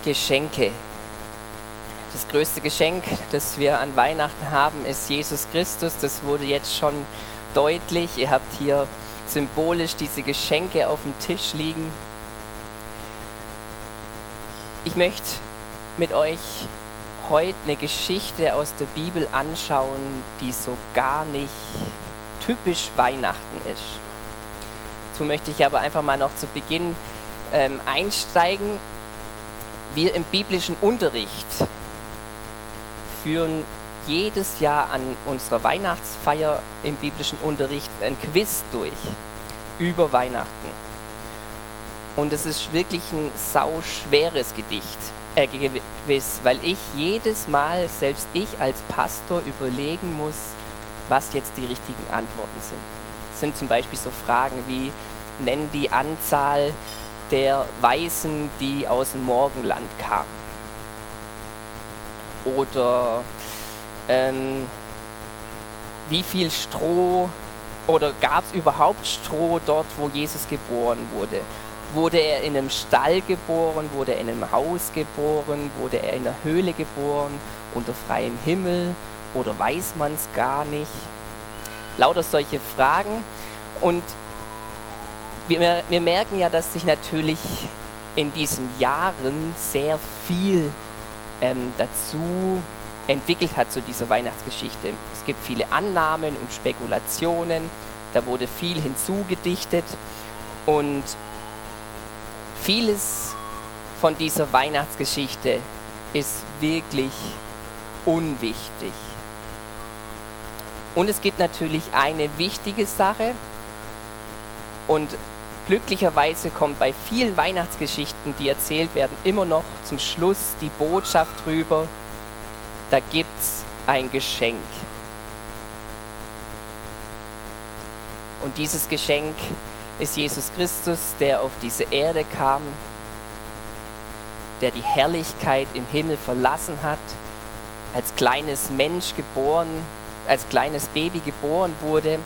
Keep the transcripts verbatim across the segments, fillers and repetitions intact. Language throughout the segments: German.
Geschenke. Das größte Geschenk, das wir an Weihnachten haben, ist Jesus Christus. Das wurde jetzt schon deutlich. Ihr habt hier symbolisch diese Geschenke auf dem Tisch liegen. Ich möchte mit euch heute eine Geschichte aus der Bibel anschauen, die so gar nicht typisch Weihnachten ist. Dazu möchte ich aber einfach mal noch zu Beginn ähm, einsteigen. Wir im biblischen Unterricht führen jedes Jahr an unserer Weihnachtsfeier im biblischen Unterricht ein Quiz durch über Weihnachten. Und es ist wirklich ein sauschweres Gedicht, äh, Quiz, weil ich jedes Mal, selbst ich als Pastor, überlegen muss, was jetzt die richtigen Antworten sind. Es sind zum Beispiel so Fragen wie, nenn die Anzahl der Weisen, die aus dem Morgenland kamen. Oder ähm, wie viel Stroh oder gab es überhaupt Stroh dort, wo Jesus geboren wurde? Wurde er in einem Stall geboren? Wurde er in einem Haus geboren? Wurde er in einer Höhle geboren? Unter freiem Himmel? Oder weiß man es gar nicht? Lauter solche Fragen. Und wir, wir merken ja, dass sich natürlich in diesen Jahren sehr viel ähm, dazu entwickelt hat zu dieser Weihnachtsgeschichte. Es gibt viele Annahmen und Spekulationen. Da wurde viel hinzugedichtet. Und vieles von dieser Weihnachtsgeschichte ist wirklich unwichtig. Und es gibt natürlich eine wichtige Sache und glücklicherweise kommt bei vielen Weihnachtsgeschichten, die erzählt werden, immer noch zum Schluss die Botschaft drüber, da gibt's ein Geschenk. Und dieses Geschenk ist Jesus Christus, der auf diese Erde kam, der die Herrlichkeit im Himmel verlassen hat, als kleines Mensch geboren, als kleines Baby geboren wurde,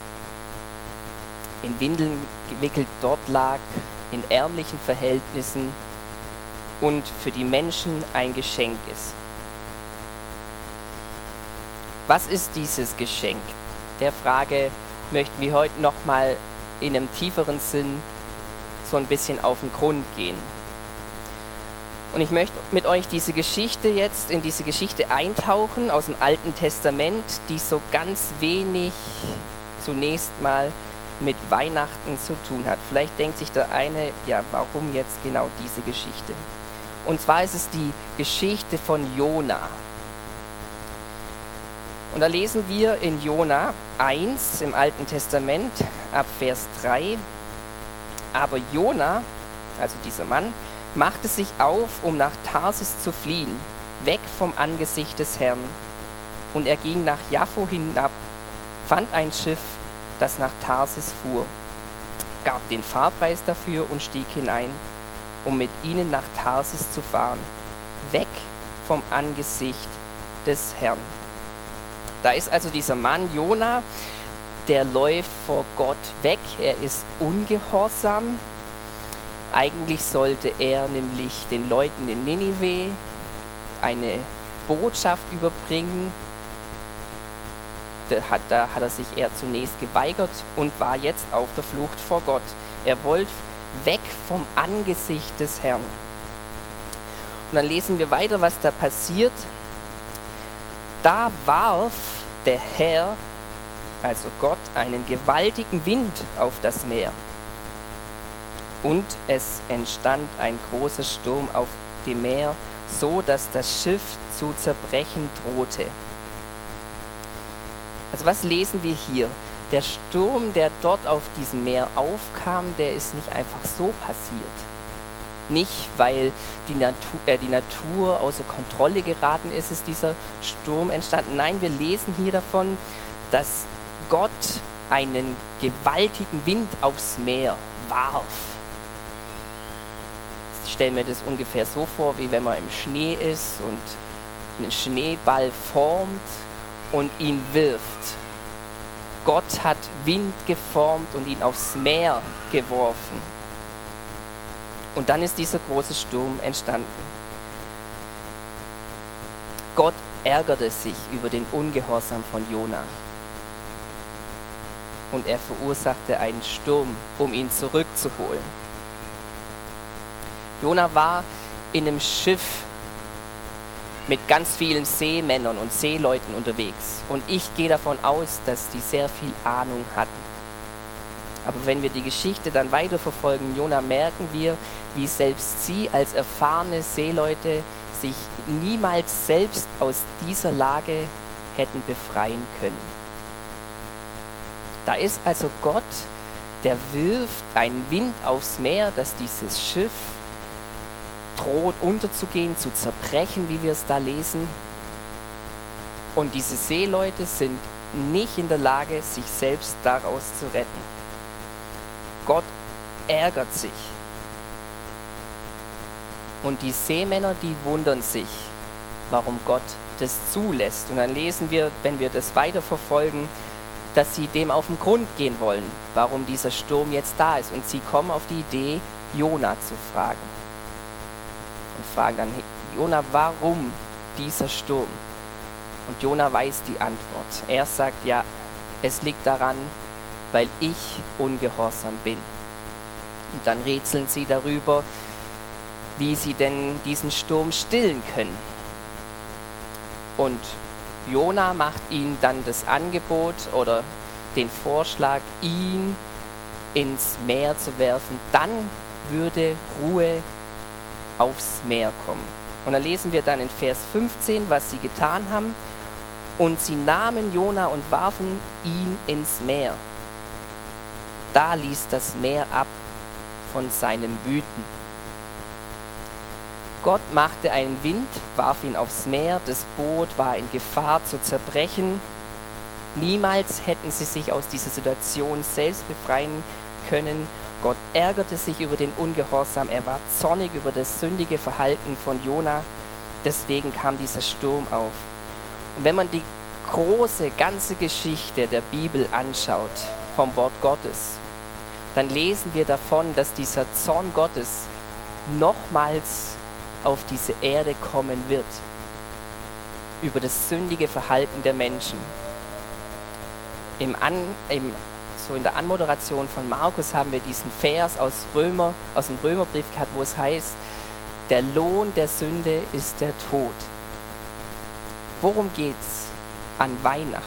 in Windeln gewickelt dort lag, in ärmlichen Verhältnissen und für die Menschen ein Geschenk ist. Was ist dieses Geschenk? Der Frage möchten wir heute nochmal in einem tieferen Sinn so ein bisschen auf den Grund gehen. Und ich möchte mit euch diese Geschichte jetzt, in diese Geschichte eintauchen aus dem Alten Testament, die so ganz wenig zunächst mal mit Weihnachten zu tun hat. Vielleicht denkt sich der eine, ja, warum jetzt genau diese Geschichte? Und zwar ist es die Geschichte von Jona. Und da lesen wir in Jona eins im Alten Testament, ab Vers drei. Aber Jona, also dieser Mann, machte sich auf, um nach Tarsis zu fliehen, weg vom Angesicht des Herrn. Und er ging nach Jaffo hinab, fand ein Schiff, das nach Tarsis fuhr, gab den Fahrpreis dafür und stieg hinein, um mit ihnen nach Tarsis zu fahren, weg vom Angesicht des Herrn. Da ist also dieser Mann Jona, der läuft vor Gott weg, er ist ungehorsam. Eigentlich sollte er nämlich den Leuten in Ninive eine Botschaft überbringen. Da hat, da hat er sich eher zunächst geweigert und war jetzt auf der Flucht vor Gott. Er wollte weg vom Angesicht des Herrn. Und dann lesen wir weiter, was da passiert. Da warf der Herr, also Gott, einen gewaltigen Wind auf das Meer. Und es entstand ein großer Sturm auf dem Meer, so dass das Schiff zu zerbrechen drohte. Also was lesen wir hier? Der Sturm, der dort auf diesem Meer aufkam, der ist nicht einfach so passiert. Nicht, weil die Natur, äh, die Natur außer Kontrolle geraten ist, ist dieser Sturm entstanden. Nein, wir lesen hier davon, dass Gott einen gewaltigen Wind aufs Meer warf. Ich stelle mir das ungefähr so vor, wie wenn man im Schnee ist und einen Schneeball formt und ihn wirft. Gott hat Wind geformt und ihn aufs Meer geworfen. Und dann ist dieser große Sturm entstanden. Gott ärgerte sich über den Ungehorsam von Jona. Und er verursachte einen Sturm, um ihn zurückzuholen. Jona war in einem Schiff mit ganz vielen Seemännern und Seeleuten unterwegs. Und ich gehe davon aus, dass die sehr viel Ahnung hatten. Aber wenn wir die Geschichte dann weiterverfolgen, Jona, merken wir, wie selbst sie als erfahrene Seeleute sich niemals selbst aus dieser Lage hätten befreien können. Da ist also Gott, der wirft einen Wind aufs Meer, dass dieses Schiff droht unterzugehen, zu zerbrechen, wie wir es da lesen. Und diese Seeleute sind nicht in der Lage, sich selbst daraus zu retten. Gott ärgert sich. Und die Seemänner, die wundern sich, warum Gott das zulässt. Und dann lesen wir, wenn wir das weiterverfolgen, dass sie dem auf den Grund gehen wollen, warum dieser Sturm jetzt da ist. Und sie kommen auf die Idee, Jona zu fragen. Und fragen dann, Jona, warum dieser Sturm? Und Jona weiß die Antwort. Er sagt, ja, es liegt daran, weil ich ungehorsam bin. Und dann rätseln sie darüber, wie sie denn diesen Sturm stillen können. Und Jona macht ihnen dann das Angebot oder den Vorschlag, ihn ins Meer zu werfen. Dann würde Ruhe aufs Meer kommen. Und dann lesen wir dann in Vers fünfzehn, was sie getan haben. Und sie nahmen Jona und warfen ihn ins Meer. Da ließ das Meer ab von seinem Wüten. Gott machte einen Wind, warf ihn aufs Meer, das Boot war in Gefahr zu zerbrechen. Niemals hätten sie sich aus dieser Situation selbst befreien können. Gott ärgerte sich über den Ungehorsam, er war zornig über das sündige Verhalten von Jona. Deswegen kam dieser Sturm auf. Und wenn man die große, ganze Geschichte der Bibel anschaut, vom Wort Gottes, dann lesen wir davon, dass dieser Zorn Gottes nochmals auf diese Erde kommen wird, über das sündige Verhalten der Menschen. Im An, im, so in der Anmoderation von Markus haben wir diesen Vers aus, Römer, aus dem Römerbrief gehabt, wo es heißt, der Lohn der Sünde ist der Tod. Worum geht's an Weihnachten?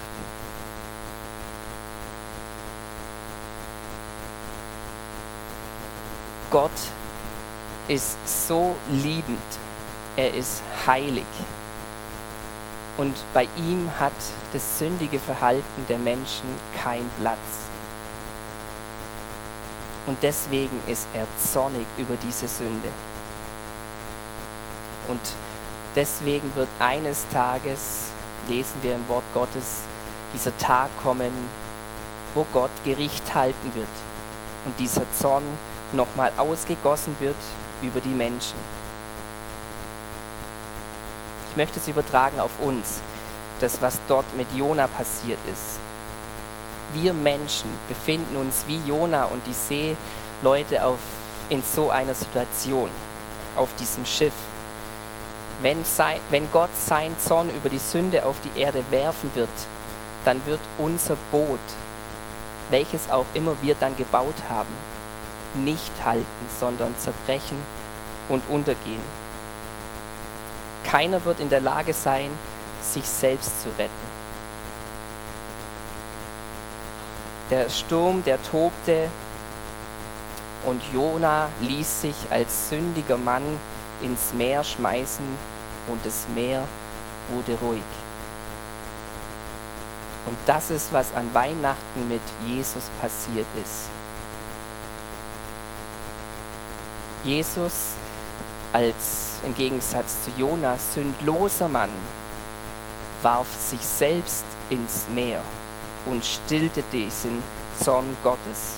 Gott ist so liebend, er ist heilig. Und bei ihm hat das sündige Verhalten der Menschen keinen Platz. Und deswegen ist er zornig über diese Sünde. Und deswegen wird eines Tages, lesen wir im Wort Gottes, dieser Tag kommen, wo Gott Gericht halten wird. Und dieser Zorn nochmal ausgegossen wird über die Menschen. Ich möchte es übertragen auf uns, das, was dort mit Jona passiert ist. Wir Menschen befinden uns wie Jona und die Seeleute auf, in so einer Situation, auf diesem Schiff. Wenn, sein, wenn Gott seinen Zorn über die Sünde auf die Erde werfen wird, dann wird unser Boot, welches auch immer wir dann gebaut haben, nicht halten, sondern zerbrechen und untergehen. Keiner wird in der Lage sein, sich selbst zu retten. Der Sturm, der tobte und Jona ließ sich als sündiger Mann ins Meer schmeißen und das Meer wurde ruhig. Und das ist, was an Weihnachten mit Jesus passiert ist. Jesus, als im Gegensatz zu Jona sündloser Mann, warf sich selbst ins Meer und stillte diesen Zorn Gottes.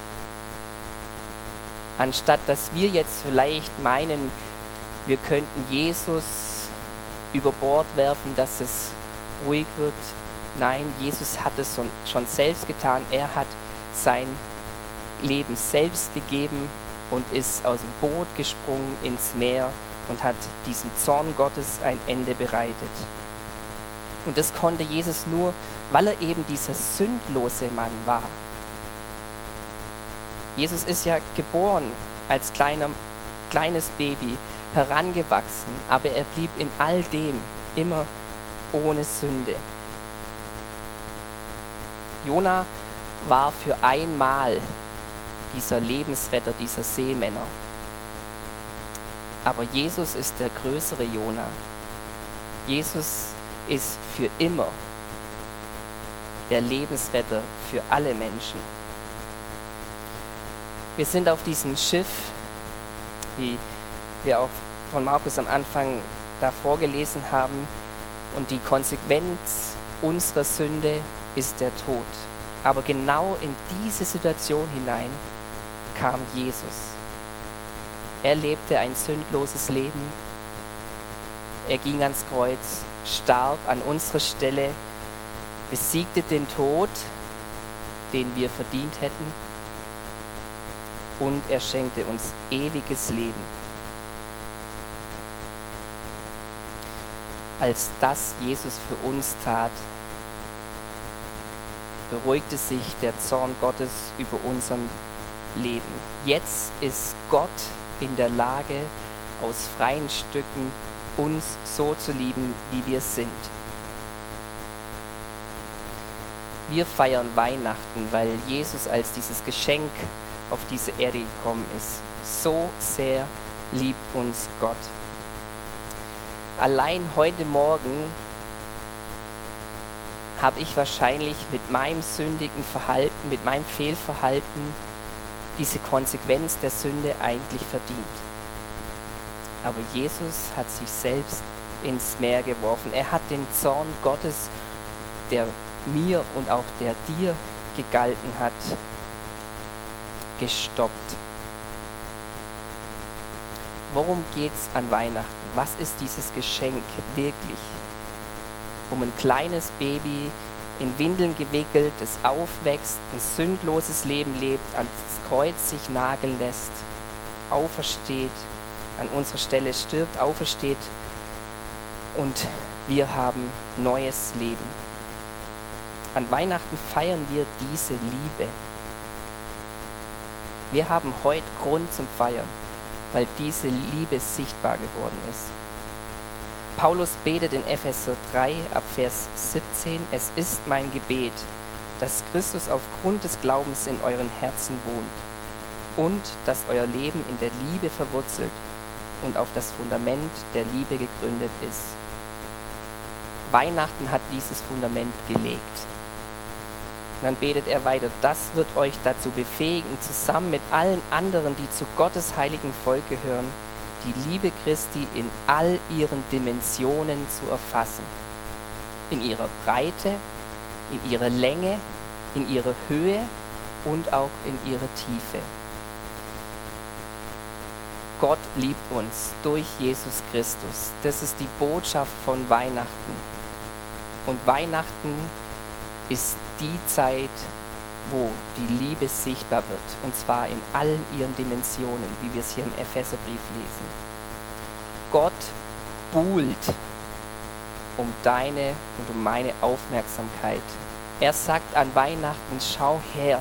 Anstatt dass wir jetzt vielleicht meinen, wir könnten Jesus über Bord werfen, dass es ruhig wird. Nein, Jesus hat es schon selbst getan. Er hat sein Leben selbst gegeben und ist aus dem Boot gesprungen ins Meer und hat diesem Zorn Gottes ein Ende bereitet. Und das konnte Jesus nur, weil er eben dieser sündlose Mann war. Jesus ist ja geboren als kleiner, kleines Baby, herangewachsen, aber er blieb in all dem immer ohne Sünde. Jona war für einmal dieser Lebensretter dieser Seemänner. Aber Jesus ist der größere Jona. Jesus ist für immer der Lebensretter für alle Menschen. Wir sind auf diesem Schiff, wie wir auch von Markus am Anfang davor gelesen haben, und die Konsequenz unserer Sünde ist der Tod. Aber genau in diese Situation hinein kam Jesus. Er lebte ein sündloses Leben. Er ging ans Kreuz, starb an unserer Stelle, besiegte den Tod, den wir verdient hätten, und er schenkte uns ewiges Leben. Als das Jesus für uns tat, beruhigte sich der Zorn Gottes über unserem Leben. Jetzt ist Gott in der Lage, aus freien Stücken uns so zu lieben, wie wir sind. Wir feiern Weihnachten, weil Jesus als dieses Geschenk auf diese Erde gekommen ist. So sehr liebt uns Gott. Allein heute Morgen habe ich wahrscheinlich mit meinem sündigen Verhalten, mit meinem Fehlverhalten diese Konsequenz der Sünde eigentlich verdient. Aber Jesus hat sich selbst ins Meer geworfen. Er hat den Zorn Gottes, der mir und auch der dir gegalten hat, gestoppt. Worum geht es an Weihnachten? Was ist dieses Geschenk wirklich? Um ein kleines Baby in Windeln gewickelt, das aufwächst, ein sündloses Leben lebt, ans Kreuz sich nageln lässt, aufersteht, an unserer Stelle stirbt, aufersteht und wir haben neues Leben. An Weihnachten feiern wir diese Liebe. Wir haben heute Grund zum Feiern, weil diese Liebe sichtbar geworden ist. Paulus betet in Epheser drei ab Vers siebzehn: Es ist mein Gebet, dass Christus aufgrund des Glaubens in euren Herzen wohnt und dass euer Leben in der Liebe verwurzelt und auf das Fundament der Liebe gegründet ist. Weihnachten hat dieses Fundament gelegt. Und dann betet er weiter: Das wird euch dazu befähigen, zusammen mit allen anderen, die zu Gottes heiligen Volk gehören, die Liebe Christi in all ihren Dimensionen zu erfassen. In ihrer Breite, in ihrer Länge, in ihrer Höhe und auch in ihrer Tiefe. Gott liebt uns durch Jesus Christus. Das ist die Botschaft von Weihnachten. Und Weihnachten ist die Zeit, wo die Liebe sichtbar wird. Und zwar in allen ihren Dimensionen, wie wir es hier im Epheserbrief lesen. Gott buhlt um deine und um meine Aufmerksamkeit. Er sagt an Weihnachten: Schau her.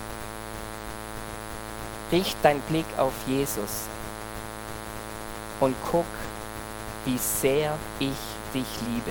Richt deinen Blick auf Jesus und guck, wie sehr ich dich liebe.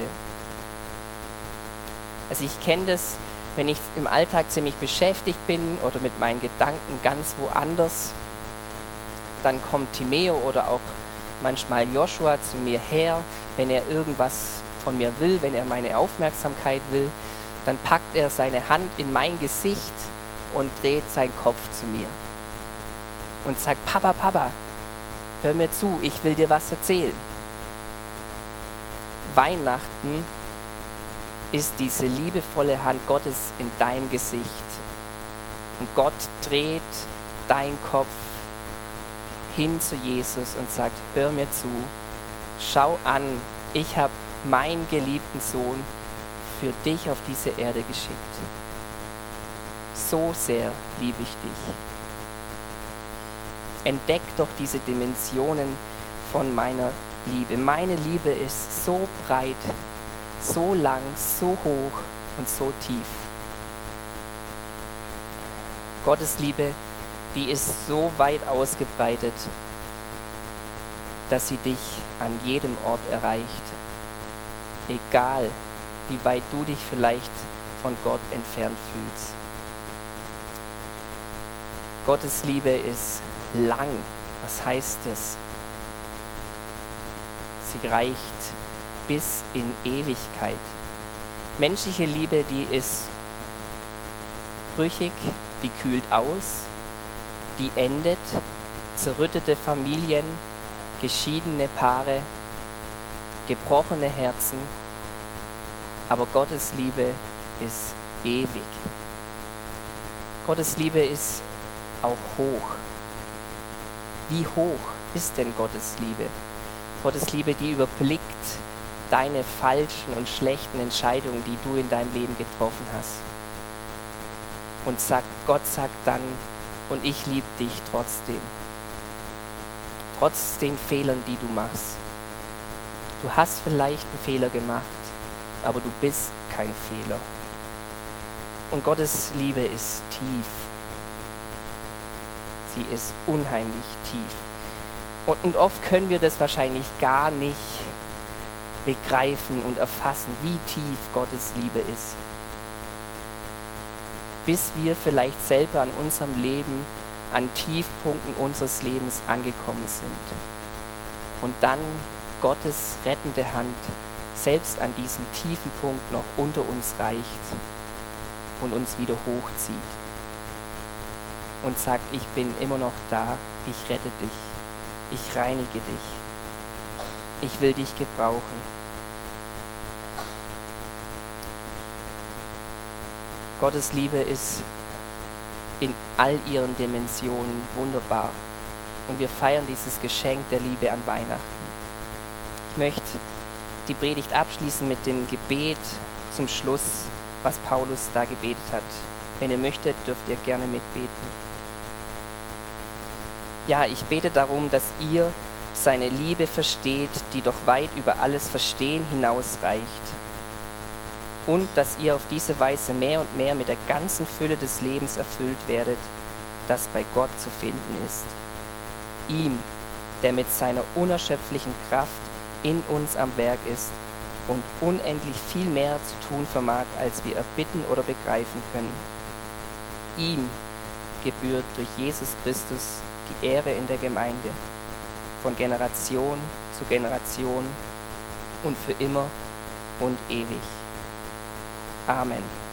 Also ich kenne das, wenn ich im Alltag ziemlich beschäftigt bin oder mit meinen Gedanken ganz woanders, dann kommt Timeo oder auch manchmal Joshua zu mir her, wenn er irgendwas von mir will, wenn er meine Aufmerksamkeit will, dann packt er seine Hand in mein Gesicht und dreht seinen Kopf zu mir und sagt: Papa, Papa, hör mir zu, ich will dir was erzählen. Weihnachten ist diese liebevolle Hand Gottes in deinem Gesicht. Und Gott dreht deinen Kopf hin zu Jesus und sagt: Hör mir zu, schau an, ich habe meinen geliebten Sohn für dich auf diese Erde geschickt. So sehr liebe ich dich. Entdeck doch diese Dimensionen von meiner Liebe. Meine Liebe ist so breit, so lang, so hoch und so tief. Gottes Liebe, die ist so weit ausgebreitet, dass sie dich an jedem Ort erreicht. Egal, wie weit du dich vielleicht von Gott entfernt fühlst. Gottes Liebe ist lang. Was heißt es? Sie reicht bis in Ewigkeit. Menschliche Liebe, die ist brüchig, die kühlt aus, die endet, zerrüttete Familien, geschiedene Paare, gebrochene Herzen. Aber Gottes Liebe ist ewig. Gottes Liebe ist auch hoch. Wie hoch ist denn Gottes Liebe? Gottes Liebe, die überblickt deine falschen und schlechten Entscheidungen, die du in deinem Leben getroffen hast. Und sagt, Gott sagt dann, und ich liebe dich trotzdem. Trotz den Fehlern, die du machst. Du hast vielleicht einen Fehler gemacht, aber du bist kein Fehler. Und Gottes Liebe ist tief. Sie ist unheimlich tief. Und, und oft können wir das wahrscheinlich gar nicht begreifen und erfassen, wie tief Gottes Liebe ist. Bis wir vielleicht selber an unserem Leben, an Tiefpunkten unseres Lebens angekommen sind. Und dann Gottes rettende Hand selbst an diesem tiefen Punkt noch unter uns reicht und uns wieder hochzieht. Und sagt, ich bin immer noch da, ich rette dich, ich reinige dich, ich will dich gebrauchen. Gottes Liebe ist in all ihren Dimensionen wunderbar. Und wir feiern dieses Geschenk der Liebe an Weihnachten. Ich möchte die Predigt abschließen mit dem Gebet zum Schluss, was Paulus da gebetet hat. Wenn ihr möchtet, dürft ihr gerne mitbeten. Ja, ich bete darum, dass ihr seine Liebe versteht, die doch weit über alles Verstehen hinausreicht. Und dass ihr auf diese Weise mehr und mehr mit der ganzen Fülle des Lebens erfüllt werdet, das bei Gott zu finden ist. Ihm, der mit seiner unerschöpflichen Kraft in uns am Werk ist und unendlich viel mehr zu tun vermag, als wir erbitten oder begreifen können. Ihm gebührt durch Jesus Christus die Ehre in der Gemeinde, von Generation zu Generation und für immer und ewig. Amen.